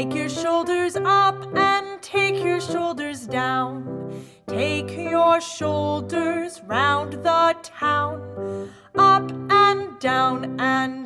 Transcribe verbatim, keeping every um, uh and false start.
Take your shoulders up and take your shoulders down. Take your shoulders round the town. Up and down and